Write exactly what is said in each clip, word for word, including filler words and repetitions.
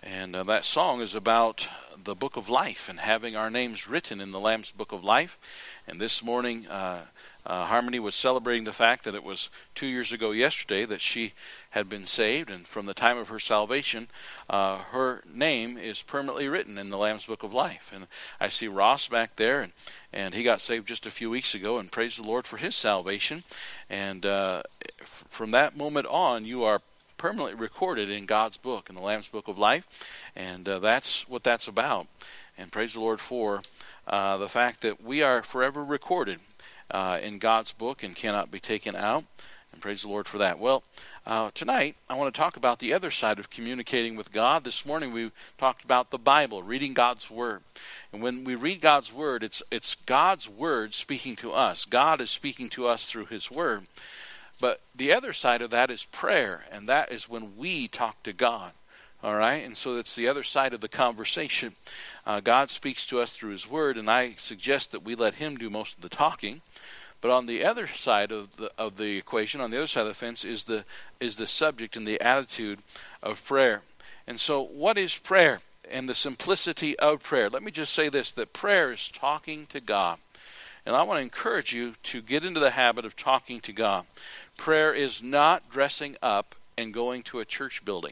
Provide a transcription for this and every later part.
And uh, that song is about the book of life and having our names written in the Lamb's book of life. And this morning, uh, uh, Harmony was celebrating the fact that it was two years ago yesterday that she had been saved. And from the time of her salvation, uh, her name is permanently written in the Lamb's book of life. And I see Ross back there, and, and he got saved just a few weeks ago, and praise the Lord for his salvation. And uh, f- from that moment on, you are permanently recorded in God's book, in the Lamb's book of life, and uh, that's what that's about. And praise the Lord for uh, the fact that we are forever recorded uh, in God's book and cannot be taken out, and praise the Lord for that. Well, uh, tonight I want to talk about the other side of communicating with God. This morning we talked about the Bible, reading God's Word. And when we read God's Word, it's it's God's Word speaking to us. God is speaking to us through His Word. But the other side of that is prayer, and that is when we talk to God, all right? And so that's the other side of the conversation. Uh, God speaks to us through His Word, and I suggest that we let Him do most of the talking. But on the other side of the of the equation, on the other side of the fence, is the is the subject and the attitude of prayer. And so what is prayer and the simplicity of prayer? Let me just say this, that prayer is talking to God. And I want to encourage you to get into the habit of talking to God. Prayer is not dressing up and going to a church building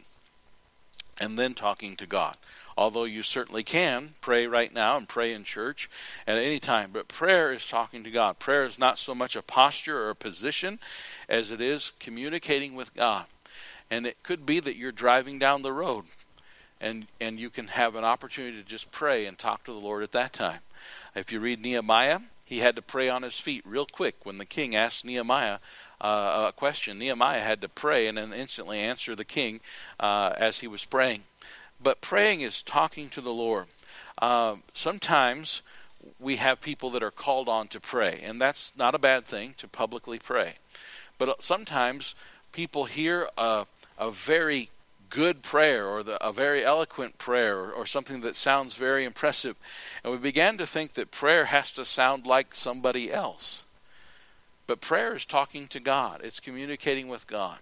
and then talking to God. Although you certainly can pray right now and pray in church at any time. But prayer is talking to God. Prayer is not so much a posture or a position as it is communicating with God. And it could be that you're driving down the road and, and you can have an opportunity to just pray and talk to the Lord at that time. If you read Nehemiah, he had to pray on his feet real quick. When the king asked Nehemiah uh, a question, Nehemiah had to pray and then instantly answer the king uh, as he was praying. But praying is talking to the Lord. Uh, sometimes we have people that are called on to pray, and that's not a bad thing, to publicly pray. But sometimes people hear a, a very good prayer or the, a very eloquent prayer or, or something that sounds very impressive. And we began to think that prayer has to sound like somebody else. But prayer is talking to God. It's communicating with God.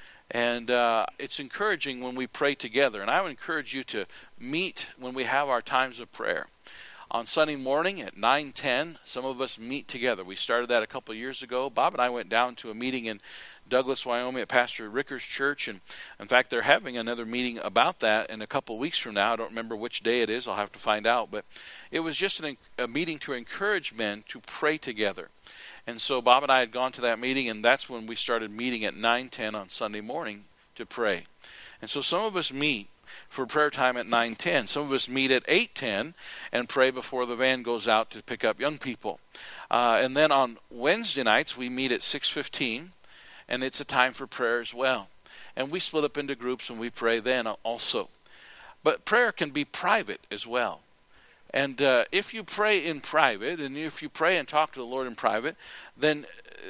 And uh, it's encouraging when we pray together. And I would encourage you to meet when we have our times of prayer. On Sunday morning at nine ten, some of us meet together. We started that a couple of years ago. Bob and I went down to a meeting in Douglas, Wyoming at Pastor Ricker's church. And in fact, they're having another meeting about that in a couple of weeks from now. I don't remember which day it is. I'll have to find out. But it was just an, a meeting to encourage men to pray together. And so Bob and I had gone to that meeting, and that's when we started meeting at nine ten on Sunday morning to pray. And so some of us meet for prayer time at nine ten. Some of us meet at eight ten and pray before the van goes out to pick up young people. Uh, and then on Wednesday nights, we meet at six fifteen, and it's a time for prayer as well. And we split up into groups, and we pray then also. But prayer can be private as well. And uh, if you pray in private, and if you pray and talk to the Lord in private, then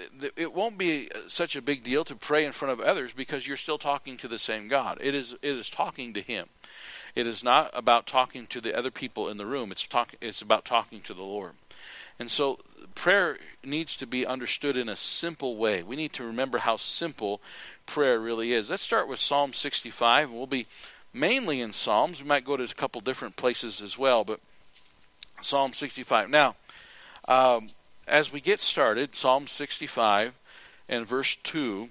it won't be such a big deal to pray in front of others because you're still talking to the same God. It is it is talking to Him. It is not about talking to the other people in the room. It's talk, It's about talking to the Lord. And so prayer needs to be understood in a simple way. We need to remember how simple prayer really is. Let's start with Psalm sixty-five, and we'll be mainly in Psalms. We might go to a couple different places as well, but Psalm sixty-five. Now, um, as we get started, Psalm sixty-five and verse two,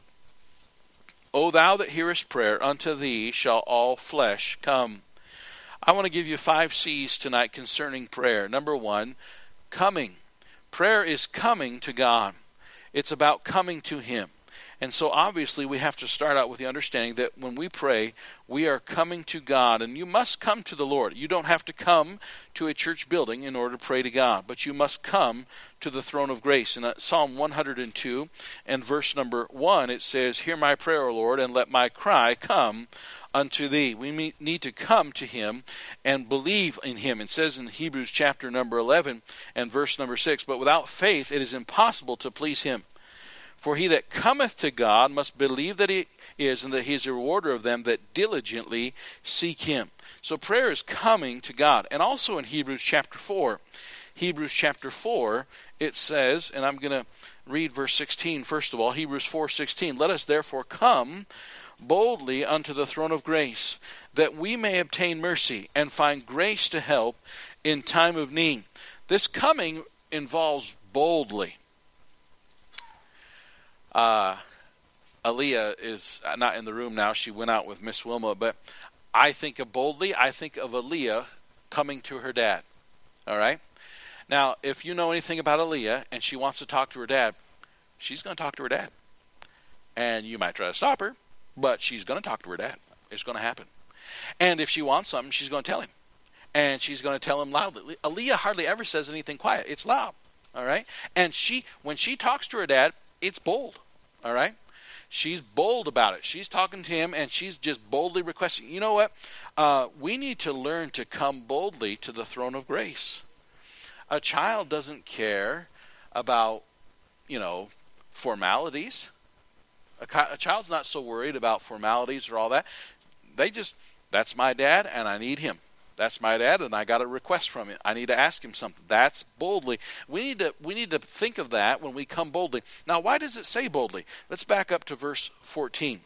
O thou that hearest prayer, unto thee shall all flesh come. I want to give you five C's tonight concerning prayer. Number one, coming. Prayer is coming to God. It's about coming to Him. And so obviously we have to start out with the understanding that when we pray, we are coming to God. And you must come to the Lord. You don't have to come to a church building in order to pray to God, but you must come to the throne of grace. In Psalm one hundred two and verse number one, it says, Hear my prayer, O Lord, and let my cry come unto thee. We need to come to Him and believe in Him. It says in Hebrews chapter number eleven and verse number six, But without faith it is impossible to please Him. For he that cometh to God must believe that He is, and that He is a rewarder of them that diligently seek Him. So prayer is coming to God. And also in Hebrews chapter four, Hebrews chapter four, it says, and I'm going to read verse sixteen first of all, Hebrews four sixteen, Let us therefore come boldly unto the throne of grace, that we may obtain mercy and find grace to help in time of need. This coming involves boldly. Uh, Aaliyah is not in the room now. She went out with Miss Wilma, but I think of boldly, I think of Aaliyah coming to her dad. All right? Now, if you know anything about Aaliyah and she wants to talk to her dad, she's going to talk to her dad. And you might try to stop her, but she's going to talk to her dad. It's going to happen. And if she wants something, she's going to tell him. And she's going to tell him loudly. Aaliyah hardly ever says anything quiet. It's loud. All right? And she, when she talks to her dad, it's bold. All right? She's bold about it. She's talking to him, and she's just boldly requesting. You know what? Uh, we need to learn to come boldly to the throne of grace. A child doesn't care about, you know, formalities. A, a child's not so worried about formalities or all that. They just, that's my dad, and I need him. That's my dad, and I got a request from him. I need to ask him something. That's boldly. We need to we need to think of that when we come boldly. Now, why does it say boldly? Let's back up to verse fourteen.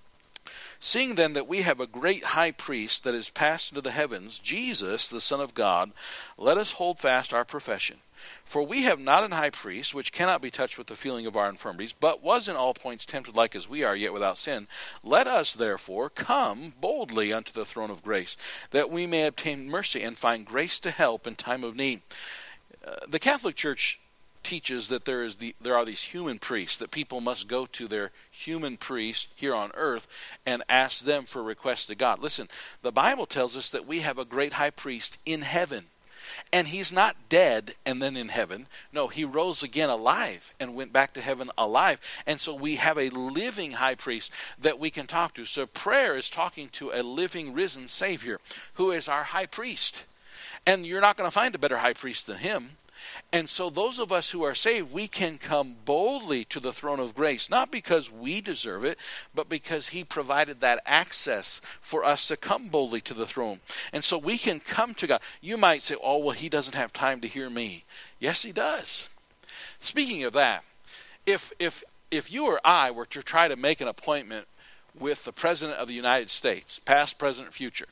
Seeing then that we have a great high priest that is passed into the heavens, Jesus, the Son of God, let us hold fast our profession. For we have not an high priest which cannot be touched with the feeling of our infirmities, but was in all points tempted like as we are, yet without sin. Let us therefore come boldly unto the throne of grace, that we may obtain mercy and find grace to help in time of need. Uh, the Catholic Church teaches that there is the there are these human priests, that people must go to their human priest here on earth and ask them for requests to God. Listen, the Bible tells us that we have a great high priest in heaven. And he's not dead and then in heaven. No, he rose again alive and went back to heaven alive. And so we have a living high priest that we can talk to. So prayer is talking to a living, risen Savior who is our high priest. And you're not going to find a better high priest than him. And so those of us who are saved, we can come boldly to the throne of grace, not because we deserve it, but because he provided that access for us to come boldly to the throne. And so we can come to God. You might say, oh, well, he doesn't have time to hear me. Yes, he does. Speaking of that, if if if you or I were to try to make an appointment with the President of the United States, past, present, future,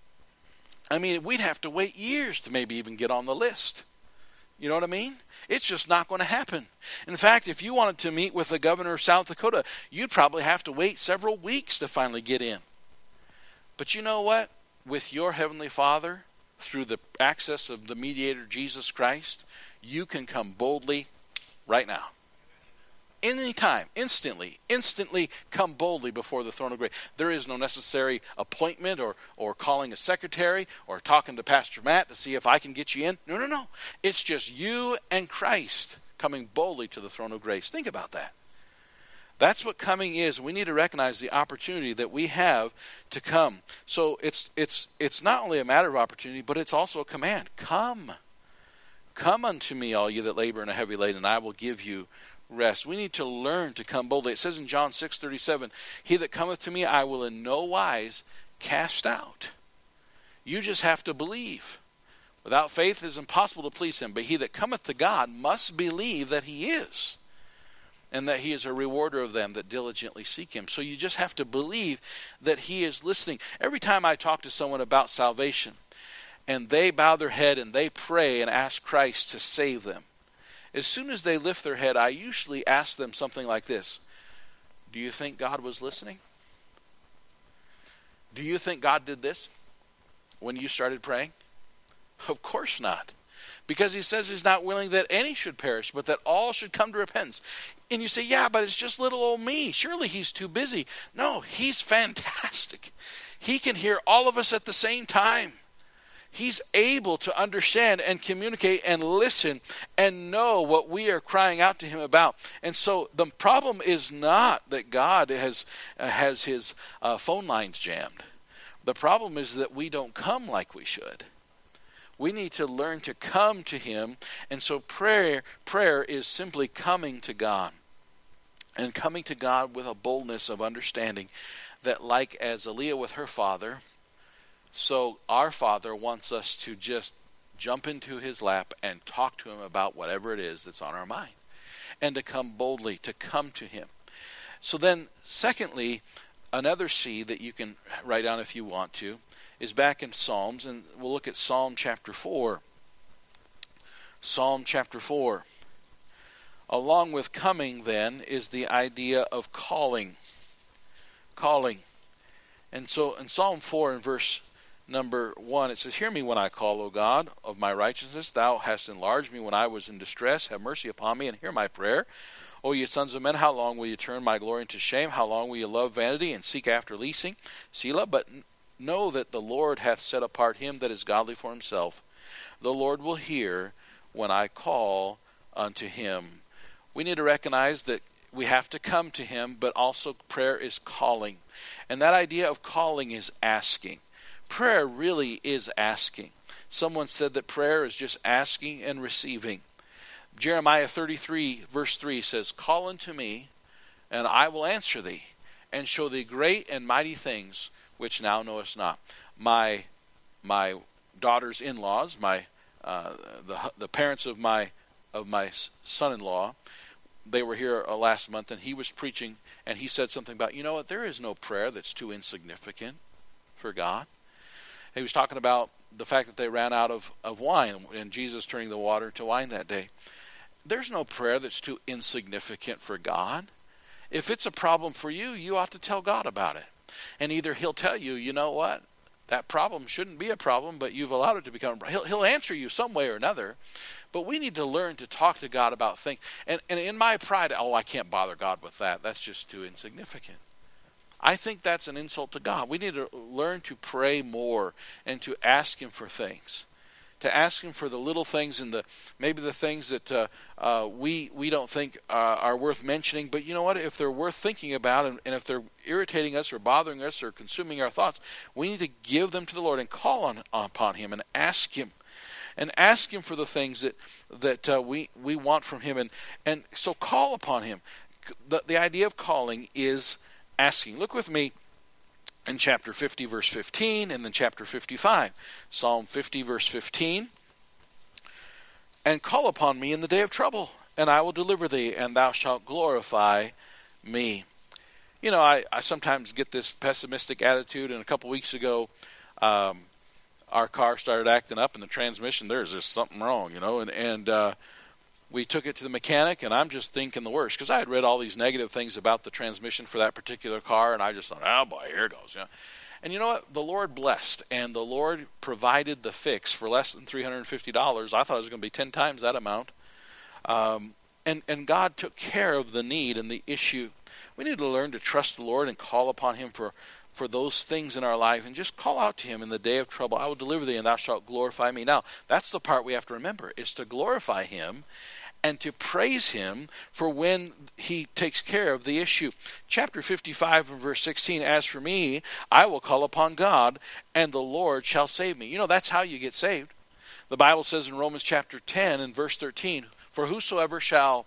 I mean, we'd have to wait years to maybe even get on the list. You know what I mean? It's just not going to happen. In fact, if you wanted to meet with the governor of South Dakota, you'd probably have to wait several weeks to finally get in. But you know what? With your Heavenly Father, through the access of the mediator Jesus Christ, you can come boldly right now. Anytime, instantly, instantly come boldly before the throne of grace. There is no necessary appointment or, or calling a secretary or talking to Pastor Matt to see if I can get you in. No, no, no. It's just you and Christ coming boldly to the throne of grace. Think about that. That's what coming is. We need to recognize the opportunity that we have to come. So it's it's it's not only a matter of opportunity, but it's also a command. Come. Come unto me, all you that labor and are heavy laden, and I will give you rest. We need to learn to come boldly. It says in John six thirty-seven, he that cometh to me I will in no wise cast out. You just have to believe. Without faith it is impossible to please him. But he that cometh to God must believe that he is, and that he is a rewarder of them that diligently seek him. So you just have to believe that he is listening. Every time I talk to someone about salvation, and they bow their head and they pray and ask Christ to save them, as soon as they lift their head, I usually ask them something like this. Do you think God was listening? Do you think God did this when you started praying? Of course not. Because he says he's not willing that any should perish, but that all should come to repentance. And you say, yeah, but it's just little old me. Surely he's too busy. No, he's fantastic. He can hear all of us at the same time. He's able to understand and communicate and listen and know what we are crying out to him about. And so the problem is not that God has uh, has his uh, phone lines jammed. The problem is that we don't come like we should. We need to learn to come to him. And so prayer, prayer is simply coming to God. And coming to God with a boldness of understanding that, like as Aaliyah with her father, so our Father wants us to just jump into his lap and talk to him about whatever it is that's on our mind. And to come boldly, to come to him. So then, secondly, another C that you can write down if you want to, is back in Psalms, and we'll look at Psalm chapter four. Psalm chapter four. Along with coming, then, is the idea of calling. Calling. And so in Psalm four, in verse number one, it says, Hear me when I call, O God, of my righteousness. Thou hast enlarged me when I was in distress. Have mercy upon me and hear my prayer. O ye sons of men, how long will you turn my glory into shame? How long will you love vanity and seek after leasing? Selah, but know that the Lord hath set apart him that is godly for himself. The Lord will hear when I call unto him. We need to recognize that we have to come to him, but also prayer is calling. And that idea of calling is asking. Prayer really is asking. Someone said that prayer is just asking and receiving. Jeremiah thirty-three, verse three says, Call unto me, and I will answer thee, and show thee great and mighty things which now knowest not. My my daughter's in-laws, my uh, the the parents of my of my son-in-law, they were here uh, last month, and he was preaching, and he said something about, you know what, there is no prayer that's too insignificant for God. He was talking about the fact that they ran out of, of wine, and Jesus turning the water to wine that day. There's no prayer that's too insignificant for God. If it's a problem for you, you ought to tell God about it. And either he'll tell you, you know what, that problem shouldn't be a problem, but you've allowed it to become a problem. He'll, he'll answer you some way or another. But we need to learn to talk to God about things. And, and in my pride, oh, I can't bother God with that. That's just too insignificant. I think that's an insult to God. We need to learn to pray more and to ask him for things. To ask him for the little things and the maybe the things that uh, uh, we we don't think uh, are worth mentioning. But you know what? If they're worth thinking about, and, and if they're irritating us or bothering us or consuming our thoughts, we need to give them to the Lord and call on upon him and ask him. And ask him for the things that that uh, we, we want from him. And, and so call upon him. The, the idea of calling is asking. Look with me in chapter fifty, verse fifteen, and then chapter fifty-five. Psalm fifty, verse fifteen. And call upon me in the day of trouble, and I will deliver thee, and thou shalt glorify me. You know, I, I sometimes get this pessimistic attitude, and a couple weeks ago, um, our car started acting up in the transmission. There's just something wrong, you know, and, and uh, we took it to the mechanic, and I'm just thinking the worst, because I had read all these negative things about the transmission for that particular car, and I just thought, oh boy, here it goes. You know? And you know what? The Lord blessed, and the Lord provided the fix for less than three hundred fifty dollars. I thought it was going to be ten times that amount. Um, and, and God took care of the need and the issue. We need to learn to trust the Lord and call upon him for for those things in our life, and just call out to him in the day of trouble. I will deliver thee, and thou shalt glorify me. Now, that's the part we have to remember, is to glorify him and to praise him for when he takes care of the issue. Chapter fifty-five and verse sixteen, As for me, I will call upon God, and the Lord shall save me. You know, that's how you get saved. The Bible says in Romans chapter ten and verse thirteen, For whosoever shall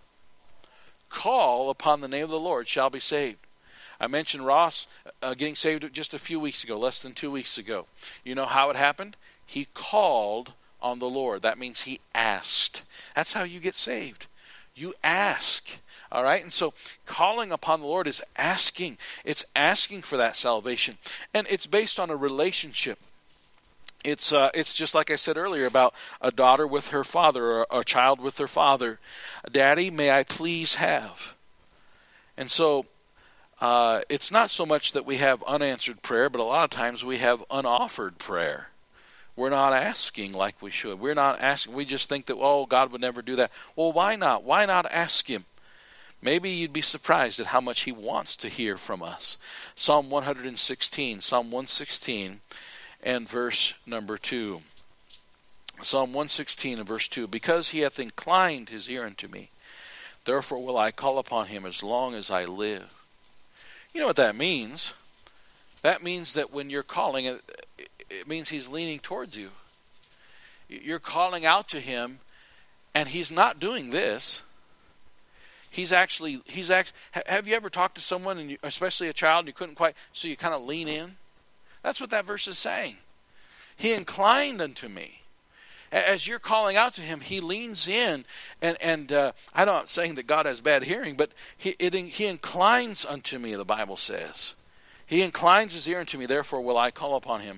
call upon the name of the Lord shall be saved. I mentioned Ross uh, getting saved just a few weeks ago, less than two weeks ago. You know how it happened? He called on the Lord. That means he asked. That's how you get saved. You ask. All right? And so calling upon the Lord is asking. It's asking for that salvation. And it's based on a relationship. It's uh, it's just like I said earlier about a daughter with her father or a child with their father. Daddy, may I please have? And so Uh, it's not so much that we have unanswered prayer, but a lot of times we have unoffered prayer. We're not asking like we should. We're not asking. We just think that, oh, God would never do that. Well, why not? Why not ask him? Maybe you'd be surprised at how much he wants to hear from us. Psalm one sixteen, Psalm one sixteen and verse number two. Psalm one sixteen and verse two. Because he hath inclined his ear unto me, therefore will I call upon him as long as I live. You know what that means? That means that when you're calling, it, it means he's leaning towards you. You're calling out to him, and he's not doing this. He's actually, he's actually, have you ever talked to someone, and you, especially a child, and you couldn't quite, so you kind of lean in? That's what that verse is saying. He inclined unto me. As you're calling out to him, he leans in, and and uh, I'm not saying that God has bad hearing, but he it, he inclines unto me, the Bible says. He inclines his ear unto me, therefore will I call upon him.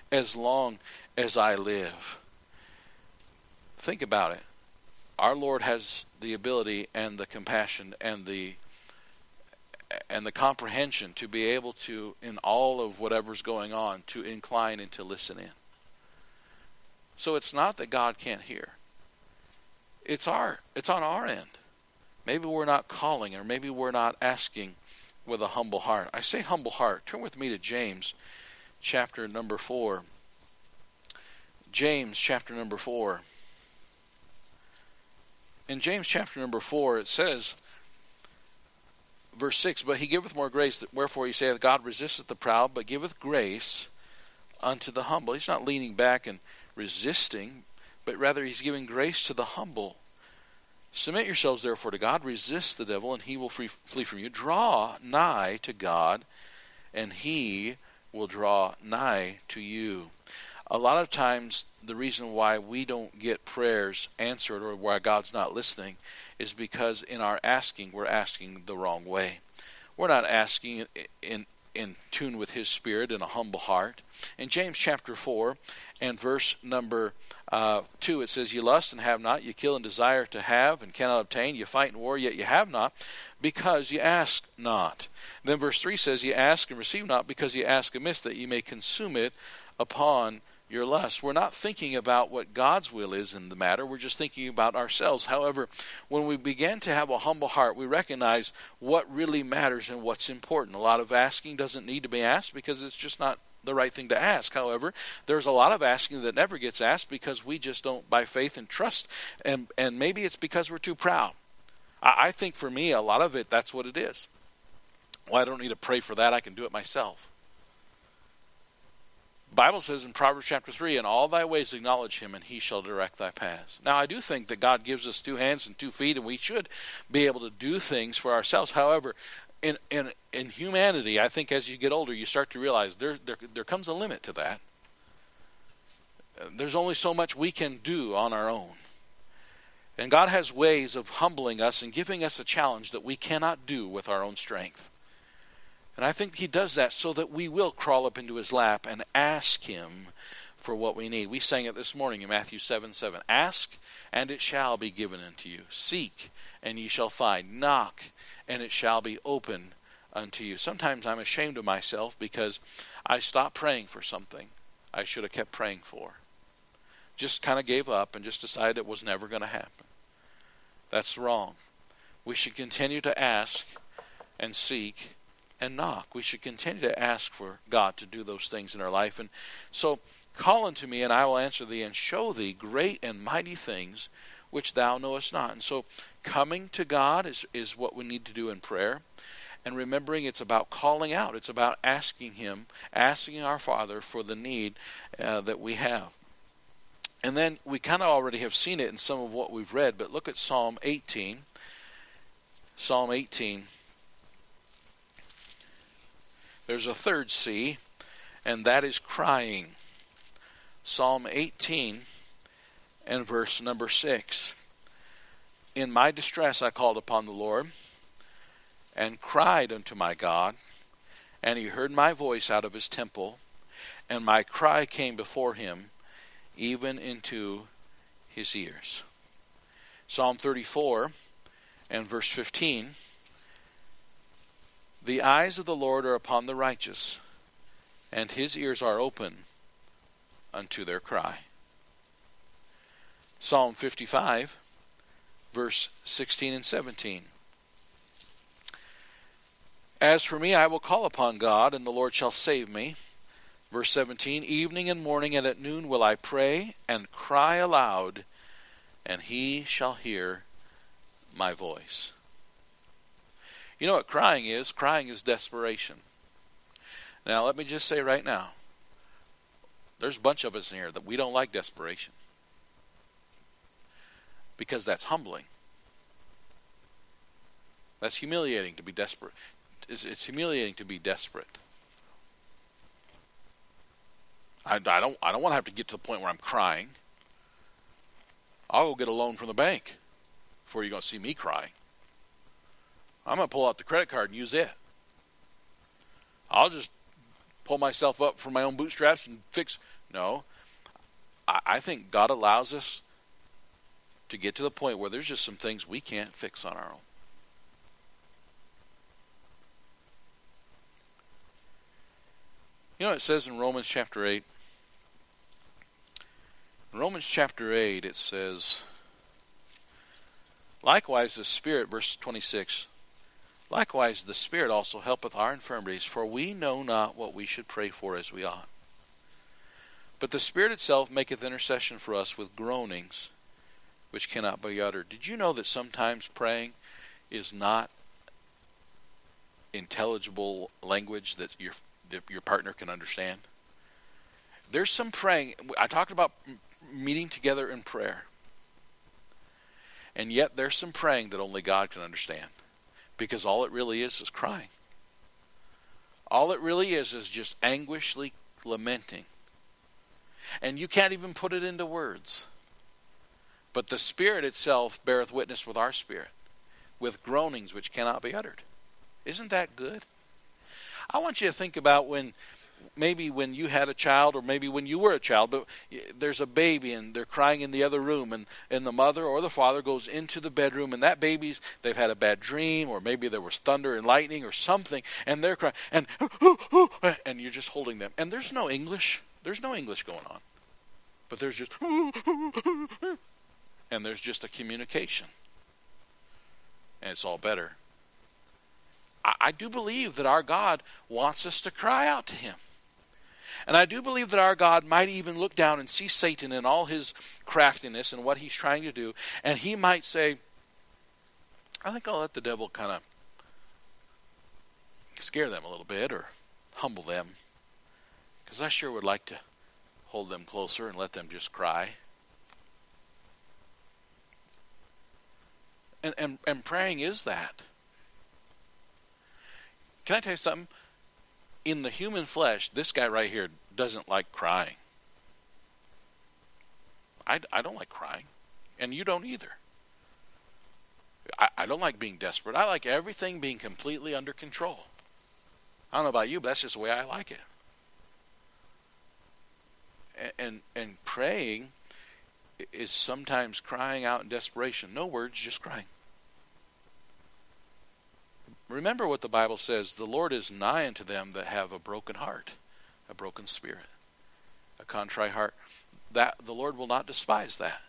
as long as I live. Think about it. Our Lord has the ability and the compassion and the and the comprehension to be able to, in all of whatever's going on, to incline and to listen in. So it's not that God can't hear. It's our it's on our end. Maybe we're not calling, or maybe we're not asking with a humble heart. I say humble heart. Turn with me to James chapter number four. James chapter number four. In James chapter number four, it says, verse six, but he giveth more grace, wherefore he saith, God resisteth the proud, but giveth grace unto the humble. He's not leaning back and resisting, but rather he's giving grace to the humble. Submit yourselves therefore to God, resist the devil, and he will free, flee from you. Draw nigh to God, and he will draw nigh to you. A lot of times, the reason why we don't get prayers answered, or why God's not listening, is because in our asking, we're asking the wrong way. We're not asking in, in, in tune with his Spirit in a humble heart. In James chapter four and verse number uh, two, it says, "You lust and have not, you kill and desire to have and cannot obtain, you fight and war, yet you have not, because you ask not." Then verse three says, "You ask and receive not, because you ask amiss, that you may consume it upon your lust." We're not thinking about what God's will is in the matter. We're just thinking about ourselves. However, when we begin to have a humble heart, we recognize what really matters and what's important. A lot of asking doesn't need to be asked because it's just not the right thing to ask. However, there's a lot of asking that never gets asked because we just don't, by faith and trust, and and maybe it's because we're too proud. I, I think for me, a lot of it, that's what it is. Well, I don't need to pray for that. I can do it myself. The Bible says in Proverbs chapter three, "In all thy ways acknowledge him, and he shall direct thy paths." Now, I do think that God gives us two hands and two feet, and we should be able to do things for ourselves. However, in in in humanity, I think as you get older, you start to realize there there there comes a limit to that. There's only so much we can do on our own. And God has ways of humbling us and giving us a challenge that we cannot do with our own strength. And I think he does that so that we will crawl up into his lap and ask him for what we need. We sang it this morning in Matthew seven seven. "Ask, and it shall be given unto you. Seek, and ye shall find. Knock, and it shall be open unto you." Sometimes I'm ashamed of myself because I stopped praying for something I should have kept praying for. Just kind of gave up and just decided it was never going to happen. That's wrong. We should continue to ask and seek and knock. We should continue to ask for God to do those things in our life. And so, "Call unto me, and I will answer thee, and show thee great and mighty things which thou knowest not." And so, coming to God is, is what we need to do in prayer. And remembering it's about calling out. It's about asking him, asking our Father for the need uh, that we have. And then we kind of already have seen it in some of what we've read, but look at Psalm eighteen. Psalm eighteen. There's a third C, and that is crying. Psalm eighteen and verse number six. "In my distress I called upon the Lord, and cried unto my God, and he heard my voice out of his temple, and my cry came before him, even into his ears." Psalm thirty-four and verse fifteen. "The eyes of the Lord are upon the righteous, and his ears are open unto their cry." Psalm fifty-five, verse sixteen and seventeen. "As for me, I will call upon God, and the Lord shall save me." Verse seventeen, "Evening and morning and at noon will I pray and cry aloud, and he shall hear my voice." You know what crying is? Crying is desperation. Now, let me just say right now, there's a bunch of us in here that we don't like desperation. Because that's humbling. That's humiliating to be desperate. It's, it's humiliating to be desperate. I, I don't I don't want to have to get to the point where I'm crying. I'll go get a loan from the bank before you're going to see me crying. I'm going to pull out the credit card and use it. I'll just pull myself up from my own bootstraps and fix No, I, I think God allows us to get to the point where there's just some things we can't fix on our own. You know, it says in Romans chapter eight. In Romans chapter eight, it says, likewise the Spirit, verse twenty-six, likewise the Spirit also helpeth our infirmities, for we know not what we should pray for as we ought. But the Spirit itself maketh intercession for us with groanings which cannot be uttered. Did you know that sometimes praying is not intelligible language that your that your partner can understand? There's some praying. I talked about meeting together in prayer. And yet there's some praying that only God can understand. Because all it really is is crying. All it really is is just anguishly lamenting. And you can't even put it into words. But the Spirit itself beareth witness with our spirit, with groanings which cannot be uttered. Isn't that good? I want you to think about when, maybe when you had a child, or maybe when you were a child, but there's a baby and they're crying in the other room, and, and the mother or the father goes into the bedroom, and that baby's, they've had a bad dream, or maybe there was thunder and lightning or something, and they're crying, and, and you're just holding them. And there's no English. There's no English going on. But there's just, and there's just a communication. And it's all better. I, I do believe that our God wants us to cry out to Him. And I do believe that our God might even look down and see Satan in all his craftiness and what he's trying to do. And He might say, I think I'll let the devil kind of scare them a little bit or humble them. Because I sure would like to hold them closer and let them just cry. And, and, and praying is that. Can I tell you something? In the human flesh, this guy right here doesn't like crying. I, I don't like crying. And you don't either. I, I don't like being desperate. I like everything being completely under control. I don't know about you, but that's just the way I like it. And, and, and praying is sometimes crying out in desperation. No words, just crying. Remember what the Bible says. The Lord is nigh unto them that have a broken heart, a broken spirit, a contrite heart. That the Lord will not despise that.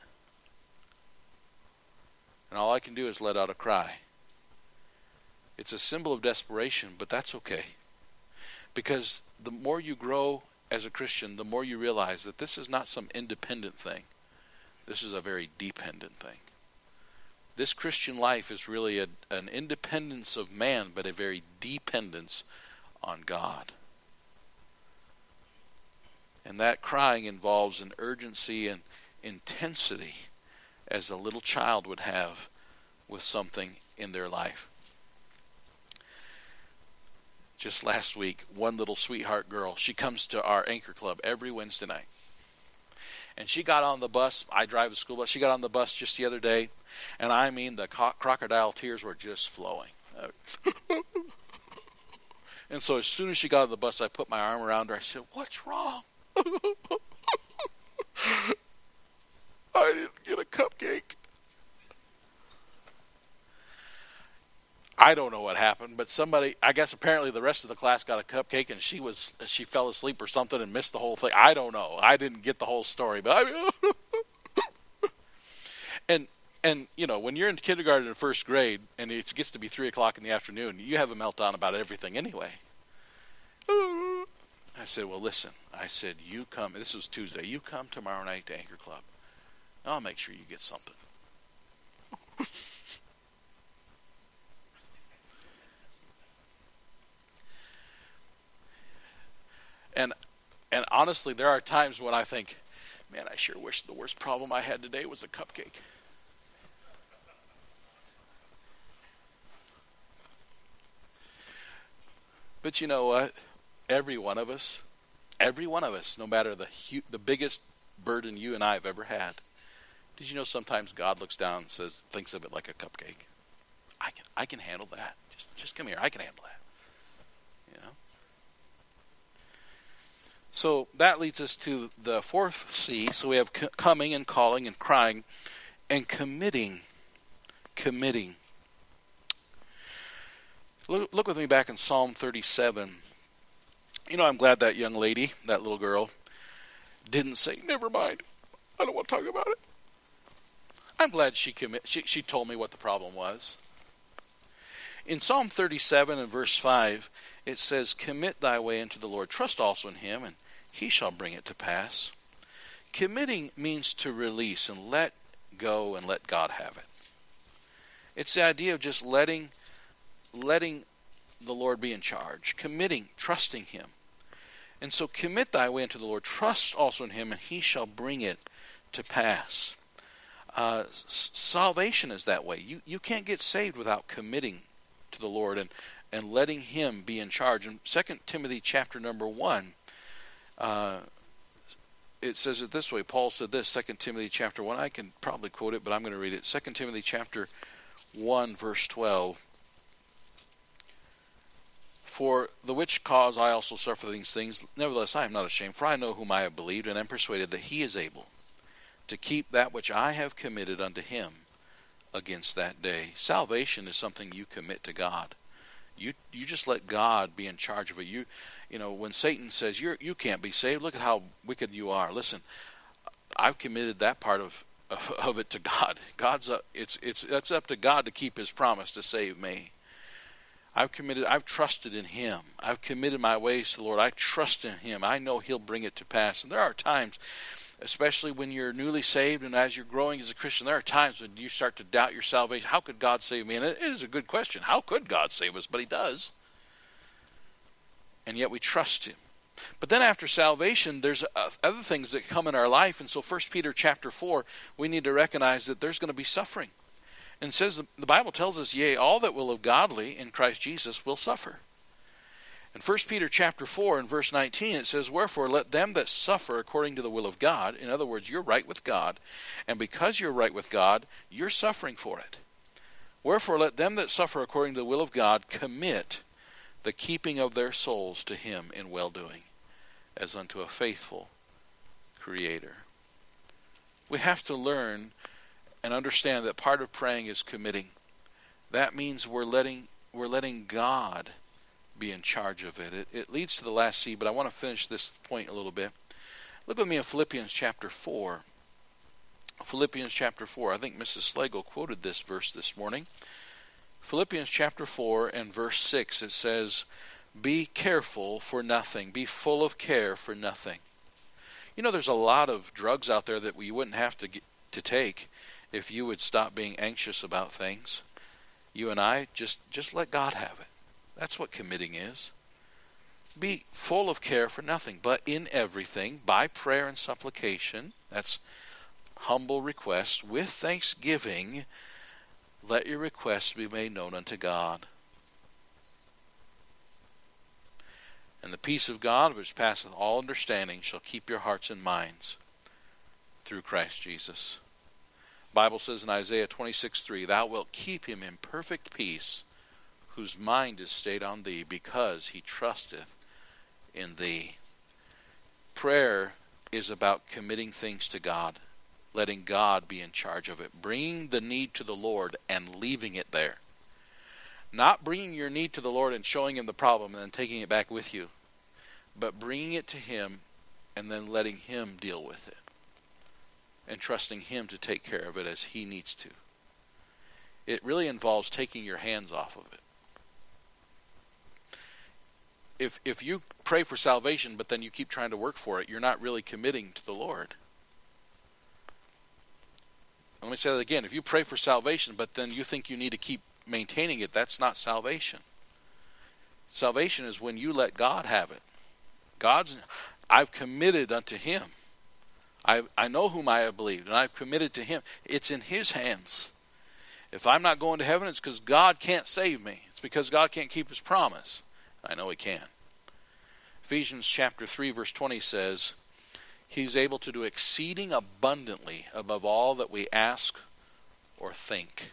And all I can do is let out a cry. It's a symbol of desperation, but that's okay. Because the more you grow as a Christian, the more you realize that this is not some independent thing. This is a very dependent thing. This Christian life is really a, an independence of man, but a very dependence on God. And that crying involves an urgency and intensity as a little child would have with something in their life. Just last week, one little sweetheart girl, she comes to our Anchor Club every Wednesday night. And she got on the bus. I drive a school bus. She got on the bus just the other day. And I mean, the co- crocodile tears were just flowing. And so as soon as she got on the bus, I put my arm around her. I said, "What's wrong?" "I didn't get a cupcake." I don't know what happened, but somebody, I guess apparently the rest of the class got a cupcake, and she was she fell asleep or something and missed the whole thing. I don't know. I didn't get the whole story, but I mean, and and you know, when you're in kindergarten and first grade, and it gets to be three o'clock in the afternoon, you have a meltdown about everything anyway. I said, "Well, listen." I said, "You come." This was Tuesday. "You come tomorrow night to Anchor Club. I'll make sure you get something." And and honestly, there are times when I think, man, I sure wish the worst problem I had today was a cupcake. But you know what? Every one of us, every one of us, no matter the hu- the biggest burden you and I have ever had, did you know sometimes God looks down and says, thinks of it like a cupcake? I can I can handle that. Just just come here. I can handle that. You know. So that leads us to the fourth C. So we have c- coming and calling and crying and committing. Committing. Look, look with me back in Psalm thirty-seven. You know, I'm glad that young lady, that little girl, didn't say, never mind, I don't want to talk about it. I'm glad she commit. She, she told me what the problem was. In Psalm thirty-seven and verse five, it says, commit thy way unto the Lord. Trust also in him, and he shall bring it to pass. Committing means to release and let go and let God have it. It's the idea of just letting, letting the Lord be in charge. Committing, trusting him. And so commit thy way unto the Lord. Trust also in him, and he shall bring it to pass. Uh, s- salvation is that way. You, you can't get saved without committing to the Lord and, and letting him be in charge. In Second Timothy chapter number one, uh, it says it this way. Paul said this, Second Timothy chapter one. I can probably quote it, but I'm going to read it. Second Timothy chapter one, verse twelve. For the which cause I also suffer these things. Nevertheless, I am not ashamed, for I know whom I have believed, and am persuaded that he is able to keep that which I have committed unto him against that day. Salvation is something you commit to God. You you just let God be in charge of it. You you know, when Satan says you you can't be saved, look at how wicked you are. Listen, I've committed that part of of, of it to God. God's up, it's it's that's up to God to keep his promise to save me. I've committed, I've trusted in him. I've committed my ways to the Lord. I trust in him. I know he'll bring it to pass. And there are times, especially when you're newly saved and as you're growing as a Christian, there are times when you start to doubt your salvation. How could God save me? And it is a good question. How could God save us? But he does. And yet we trust him. But then after salvation, there's other things that come in our life. And so First Peter chapter four, we need to recognize that there's going to be suffering. And it says, the Bible tells us, yea, all that will live godly in Christ Jesus will suffer. In First Peter chapter four and verse nineteen, it says, wherefore let them that suffer according to the will of God, in other words, you're right with God, and because you're right with God, you're suffering for it. Wherefore let them that suffer according to the will of God commit the keeping of their souls to him in well-doing, as unto a faithful Creator. We have to learn and understand that part of praying is committing. That means we're letting we're letting God be in charge of it. It, it leads to the last C, but I want to finish this point a little bit. Look with me in Philippians chapter four. Philippians chapter four. I think Missus Slagle quoted this verse this morning. Philippians chapter four and verse six, it says, be careful for nothing. Be full of care for nothing. You know, there's a lot of drugs out there that we wouldn't have to get, to take if you would stop being anxious about things. You and I, just, just let God have it. That's what committing is. Be full of care for nothing, but in everything, by prayer and supplication, that's humble request, with thanksgiving, let your requests be made known unto God. And the peace of God, which passeth all understanding, shall keep your hearts and minds through Christ Jesus. The Bible says in Isaiah twenty-six three, thou wilt keep him in perfect peace, whose mind is stayed on thee, because he trusteth in thee. Prayer is about committing things to God, letting God be in charge of it, bringing the need to the Lord and leaving it there. Not bringing your need to the Lord and showing him the problem and then taking it back with you, but bringing it to him and then letting him deal with it and trusting him to take care of it as he needs to. It really involves taking your hands off of it. If if you pray for salvation but then you keep trying to work for it, you're not really committing to the Lord. Let me say that again. If you pray for salvation but then you think you need to keep maintaining it, that's not salvation. Salvation is when you let God have it. God's, I've committed unto him. I I know whom I have believed, and I've committed to him. It's in his hands. If I'm not going to heaven, it's because God can't save me. It's because God can't keep his promise. I know he can. Ephesians chapter three verse twenty says, he's able to do exceeding abundantly above all that we ask or think.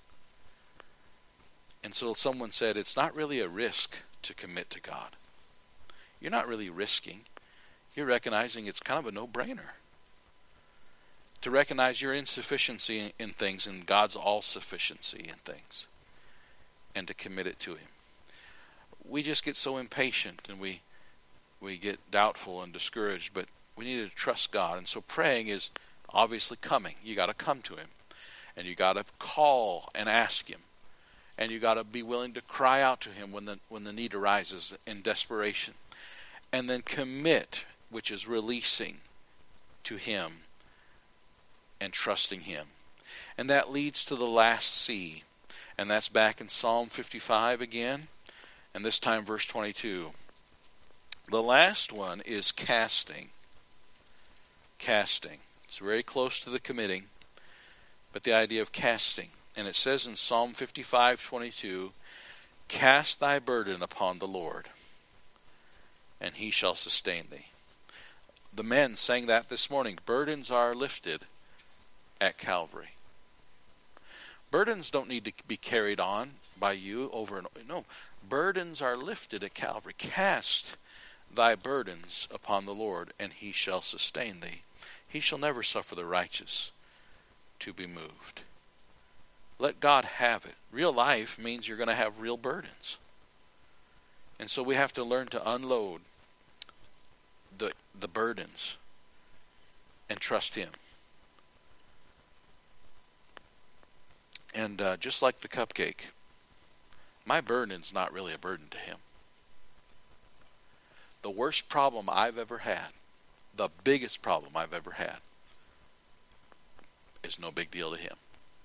And so someone said, it's not really a risk to commit to God. You're not really risking. You're recognizing it's kind of a no-brainer. To recognize your insufficiency in, in things and God's all-sufficiency in things. And to commit it to Him. We just get so impatient and we we get doubtful and discouraged, but we need to trust God. And so praying is obviously coming. You got to come to Him. And you got to call and ask Him. And you got to be willing to cry out to Him when the when the need arises in desperation. And then commit, which is releasing to Him and trusting Him. And that leads to the last C. And that's back in Psalm fifty-five again. And this time verse twenty-two. The last one is casting. Casting. It's very close to the committing. But the idea of casting. And it says in Psalm fifty-five twenty-two, cast thy burden upon the Lord, and He shall sustain thee. The men sang that this morning. Burdens are lifted at Calvary. Burdens don't need to be carried on by you over and over. No, burdens are lifted at Calvary. Cast thy burdens upon the Lord, and He shall sustain thee. He shall never suffer the righteous to be moved. Let God have it. Real life means you're going to have real burdens. And so we have to learn to unload the, the burdens and trust Him. And uh, just like the cupcake, my burden's not really a burden to Him. The worst problem I've ever had, the biggest problem I've ever had, is no big deal to Him.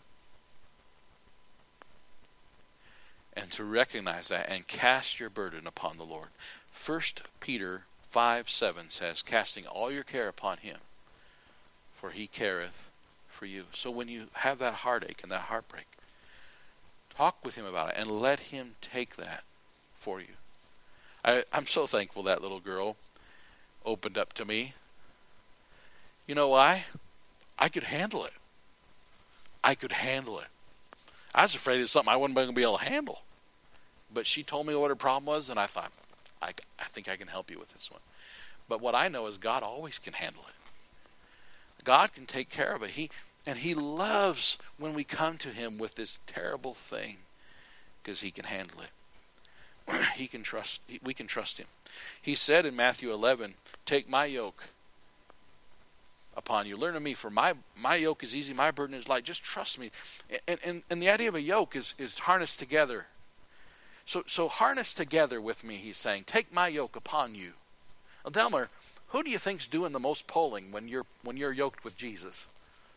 And to recognize that and cast your burden upon the Lord. First Peter five seven says, casting all your care upon Him, for He careth for you. So when you have that heartache and that heartbreak, talk with Him about it and let Him take that for you. I, I'm so thankful that little girl opened up to me. You know why? I could handle it. I could handle it. I was afraid of something I wasn't going to be able to handle. But she told me what her problem was, and I thought, I, I think I can help you with this one. But what I know is God always can handle it. God can take care of it. He and He loves when we come to Him with this terrible thing, because He can handle it. He can trust. We can trust Him. He said in Matthew eleven, "Take my yoke upon you. Learn of me, for my my yoke is easy, my burden is light." Just trust me. And and, and the idea of a yoke is is harnessed together. So so harness together with me. He's saying, take my yoke upon you. Well, Delmer, who do you think's doing the most polling when you're when you're yoked with Jesus?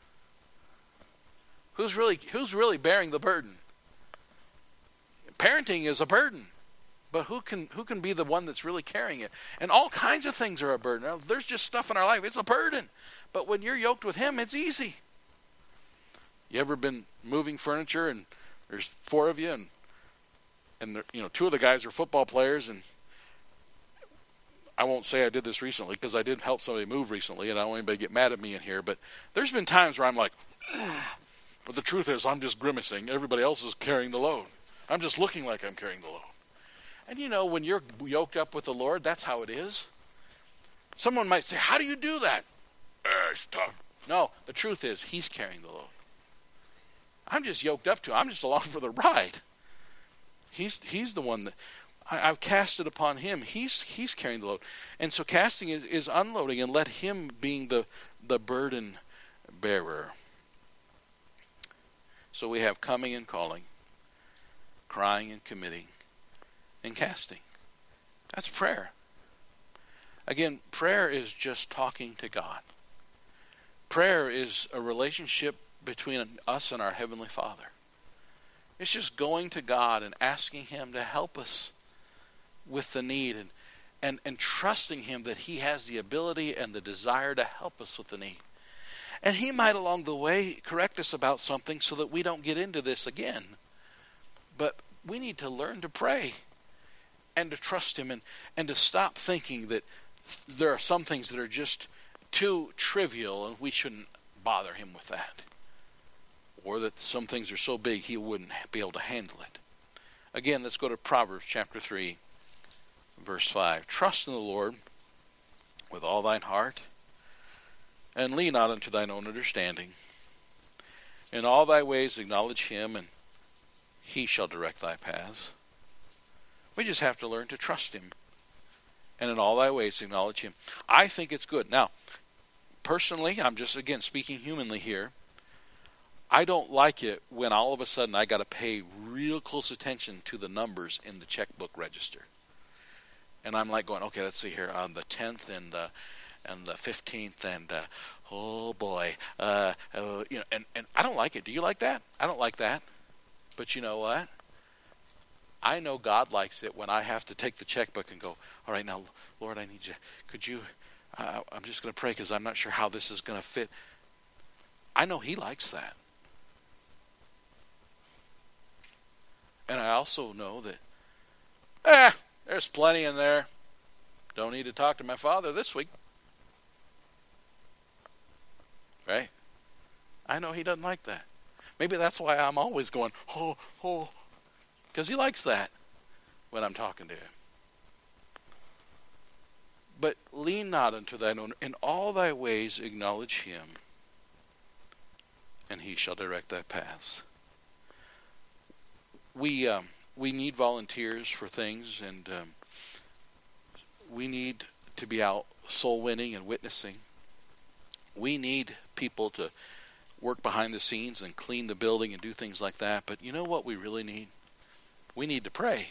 Who's really who's really bearing the burden? Parenting is a burden, but who can who can be the one that's really carrying it? And all kinds of things are a burden. Now, there's just stuff in our life, it's a burden. But when you're yoked with Him, it's easy. You ever been moving furniture and there's four of you and and you know two of the guys are football players, and I won't say I did this recently because I did help somebody move recently, and I don't want anybody to get mad at me in here, but there's been times where I'm like, but the truth is I'm just grimacing. Everybody else is carrying the load. I'm just looking like I'm carrying the load. And you know, when you're yoked up with the Lord, that's how it is. Someone might say, how do you do that? Uh, it's tough. No, the truth is He's carrying the load. I'm just yoked up to Him. I'm just along for the ride. He's He's the one that I, I've cast it upon Him. He's He's carrying the load. And so casting is, is unloading and let Him being the, the burden bearer. So we have coming and calling, crying and committing, and casting. That's prayer. Again, prayer is just talking to God. Prayer is a relationship between us and our Heavenly Father. It's just going to God and asking Him to help us with the need and, and, and trusting Him that He has the ability and the desire to help us with the need. And He might along the way correct us about something so that we don't get into this again. But we need to learn to pray and to trust Him and, and to stop thinking that there are some things that are just too trivial and we shouldn't bother Him with that. Or that some things are so big He wouldn't be able to handle it. Again, let's go to Proverbs chapter three, verse five. Trust in the Lord with all thine heart, and lean not unto thine own understanding. In all thy ways acknowledge him, and he shall direct thy paths. We just have to learn to trust him. And in all thy ways acknowledge him. I think it's good. Now, personally, I'm just, again, speaking humanly here. I don't like it when all of a sudden I got to pay real close attention to the numbers in the checkbook register. And I'm like going, okay, let's see here, on the tenth and the, and the fifteenth, and uh, oh boy, uh, uh, you know, and, and I don't like it. Do you like that? I don't like that. But you know what? I know God likes it when I have to take the checkbook and go, all right, now, Lord, I need you. Could you, uh, I'm just going to pray because I'm not sure how this is going to fit. I know he likes that. And I also know that, eh, there's plenty in there. Don't need to talk to my father this week. Right? I know he doesn't like that. Maybe that's why I'm always going, oh, oh, because he likes that when I'm talking to him. But lean not unto thine own. In all thy ways acknowledge him, and he shall direct thy paths. We um, we need volunteers for things, and um, we need to be out soul winning and witnessing. We need people to work behind the scenes and clean the building and do things like that. But you know what we really need? We need to pray.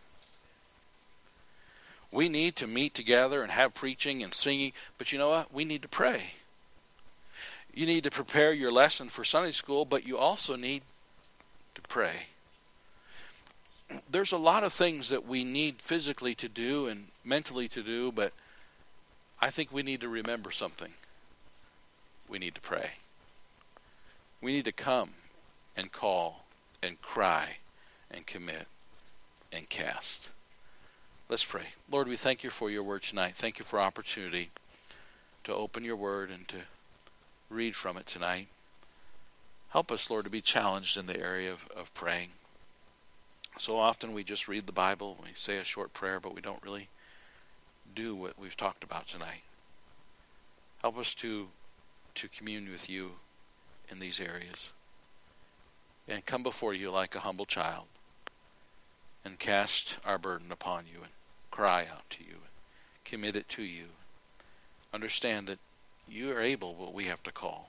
We need to meet together and have preaching and singing. But you know what? We need to pray. You need to prepare your lesson for Sunday school, but you also need to pray. There's a lot of things that we need physically to do and mentally to do, but I think we need to remember something. We need to pray. We need to come and call and cry and commit and cast. Let's pray. Lord, we thank you for your word tonight. Thank you for opportunity to open your word and to read from it tonight. Help us, Lord, to be challenged in the area of, of praying. So often we just read the Bible, we say a short prayer, but we don't really do what we've talked about tonight. Help us to, to commune with you in these areas. And come before you like a humble child and cast our burden upon you and cry out to you and commit it to you. Understand that you are able, but we have to call.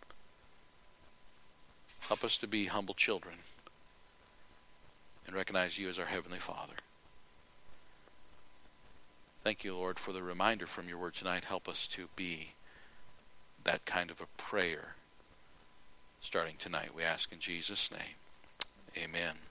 Help us to be humble children and recognize you as our Heavenly Father. Thank you, Lord, for the reminder from your word tonight. Help us to be that kind of a prayer starting tonight. We ask in Jesus' name. Amen.